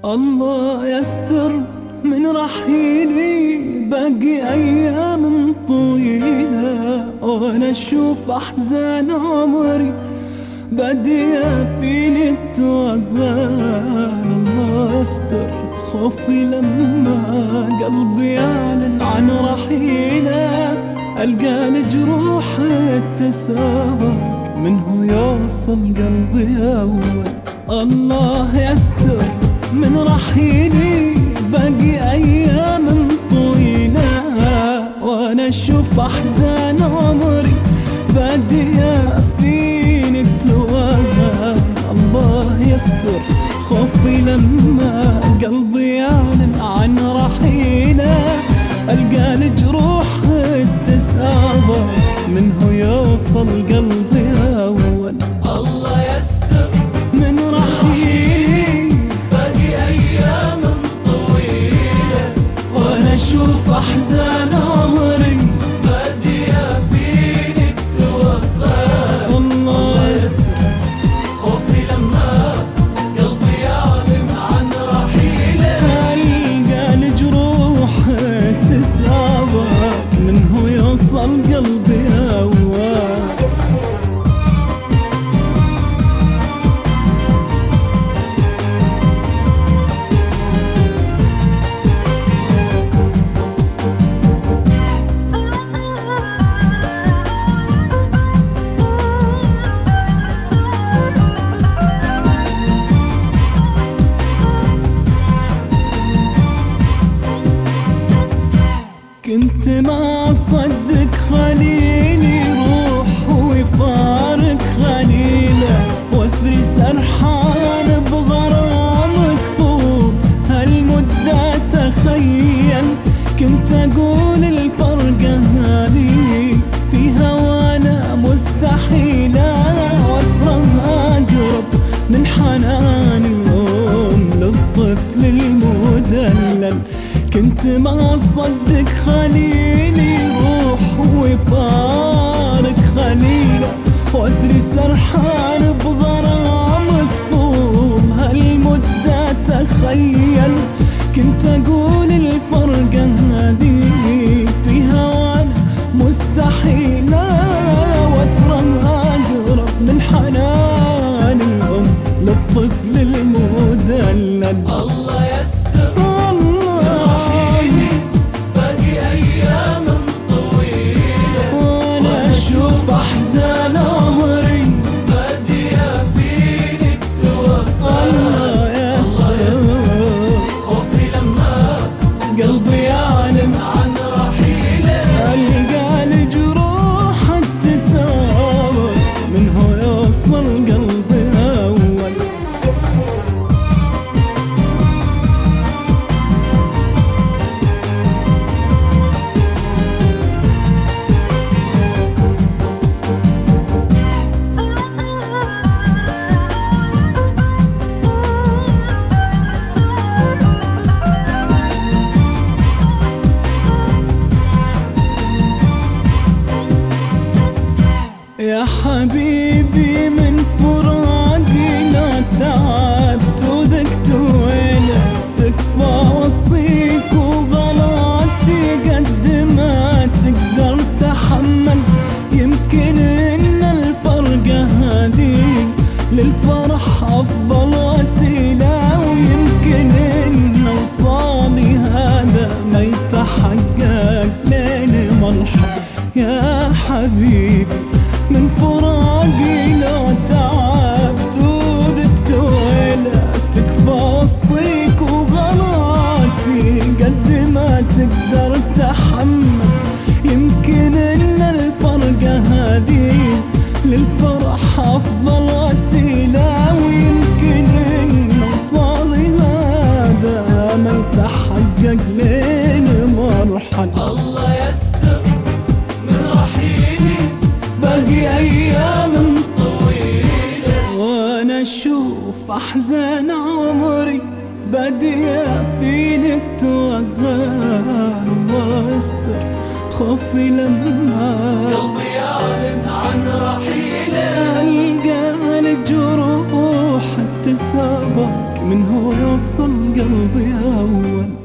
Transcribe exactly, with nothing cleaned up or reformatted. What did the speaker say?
الله يستر من رحيلي، باقي أيام طويلة وأنا أشوف أحزان عمري بادية فيني التوغان. الله يستر خوفي لما قلبي يعلن عن رحيله، ألقى الجروح تسابق منه يوصل قلبي أول. الله يستر من رحيلي، باقي أيام طويلة وأنا أشوف أحزان عمري بادية فيني التوغان. الله يستر خوفي لما قلبي يعلن عن رحيله، ألقى الجروح تسابق منه يوصل قلبي أول. الله يستر من رحيلي، باقي أيام طويلة وأنا أشوف أحزان عمري بادية فيني التوغان. الله يستر خوفي لما قلبي يعلم عن رحيله، ألقى الجروح تسابق منه يوصل قلبي أول. كنت ما أصدق خليلي روح ويفارق خليله، واثري سرحان بغرامك طول هالمدة. تخيل كنت أقول الفرقة هذه فيها وأنا مستحيلة، وأثرها أقرب من حنان الأم للطفل المدلل. كنت ما أصدق خليلي روح ويفارق خليله، واثري سرحان بغرامك طول هالمدة. تخيل كنت أقول الفرقة هذه فيها وأنا مستحيلة، واثرها أقرب من حنان الأم للطفل المدلل. الله يستر أحزان عمري بادية فيني التوغان. الله يستر خوفي لما قلبي يعلم عن رحيله، ألقى الجروح تسابق منه يوصل قلبي أول. يا حبيبي من فراقي لا تعبت وذقت ويله، تكفى وصيك وغلطي قد ما تقدر تحمل. يمكن ان الفرقة هذه للفرح افضل وسيلة، ويمكن ان وصالي هذا ما يتحقق لين مرحب. يا حبيبي من فراقي لو تعبت وذقت ويله، تكفى وصيك وغلطي قد ما تقدر تحمل. يمكن ان الفرقة هذه للفرح افضل وسيلة، ويمكن ان وصالي هذا ما يتحقق لين مرحل. الله يستر من رحيلي، باقي أيام طويلة وأنا أشوف أحزان عمري بادية فيني التوغان. الله يستر خوفي لما قلبي يعلن عن رحيله، ألقى الجروح حسابك من هو يوصل قلبي أول.